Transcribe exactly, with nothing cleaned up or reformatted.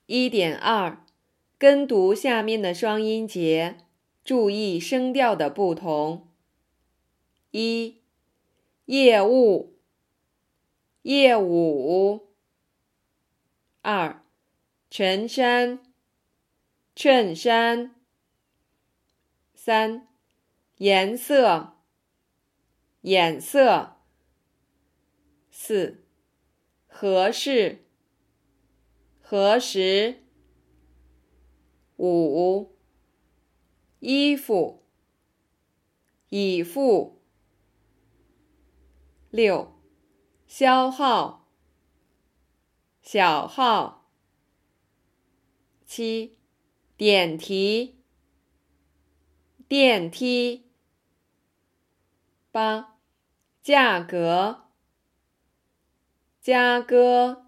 一点二，跟读下面的双音节，注意声调的不同。一，业务，业务。二，衬衫，衬衫。三，颜色，颜色。四，合适，合适。五，衣服，衣服。六，消耗，消耗。七，电梯，电梯。八，价格，价格。